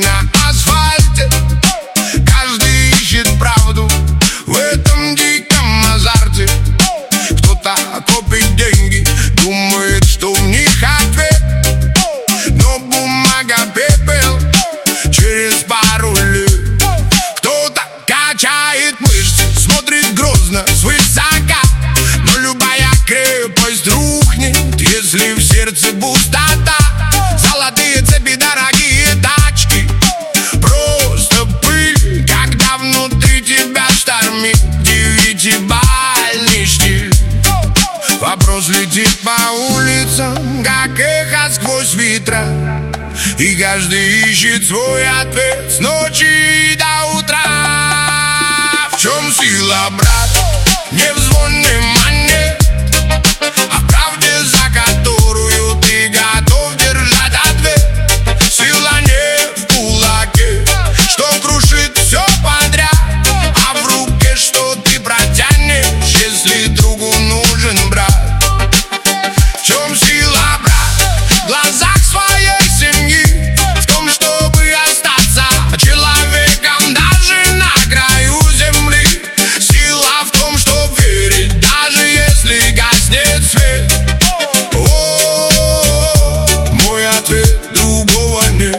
на асфальте. Каждый ищет правду в этом диком азарте. Кто-то копит деньги, думает, что в них ответ, но бумага пепел через пару лет. Кто-то качает мышцы, смотрит грозно свысока, но любая крепость рухнет, если в сердце пустота. Золотые цепи, дорогие тачки, просто пыль, когда внутри тебя штормит. Девятибальный штиль. Вопрос летит по улицам, как эхо сквозь ветра, и каждый ищет свой ответ с ночи до утра. В чем сила, брат? Не в звонной монет, а в правде, за которую ты готов держать ответ. Сила не в кулаке, что крушит все подряд, а в руке, что ты протянешь, если другу нужен брат. В чем сила, брат? В глазах своей семьи, в том, чтобы остаться человеком даже на краю земли. Сила в том, чтоб верить, даже если гаснет свет. О, мой ответ: другого нет.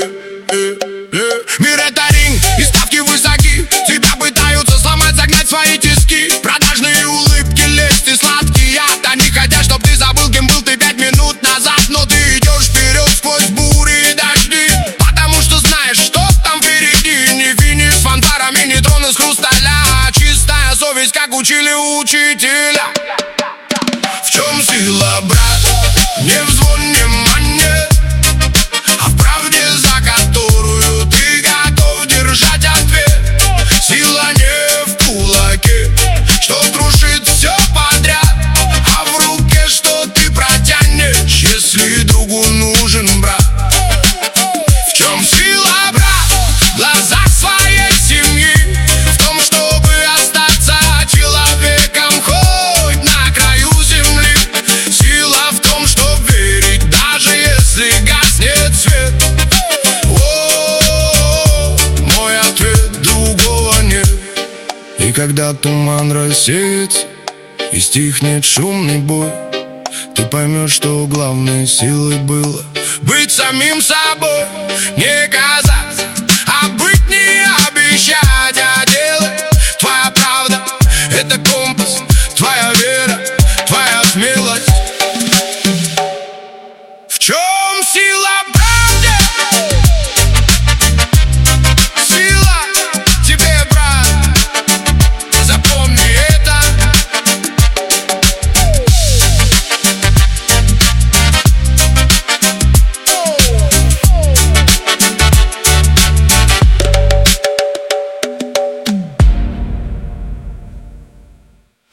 Мир — это ринг, и ставки высоки. Тебя пытаются сломать, загнать в свои тиски. Продажные улыбки, лесть и сладкий яд. Они хотят, чтоб ты забыл, кем был ты 5 минут назад. Но ты идешь вперед сквозь бури и дожди, потому что знаешь, что там впереди. Не финиш с фанфарами, не трон из хрусталя, а чистая совесть, как учили учителя. В чем сила, брат? Не в звоне монет, а в правде, за которую ты готов держать ответ. Сила не в кулаке, что крушит все подряд, а в руке, что ты протянешь, если другу нужен брат. В чем сила, брат? В глазах своей семьи, в том, чтобы остаться человеком хоть на краю земли. Сила в том, чтоб верить, даже если гаснет свет. О, мой ответ: другого нет. И когда туман рассеется и стихнет шумный бой, ты поймешь, что главной силой было быть самим собой. Не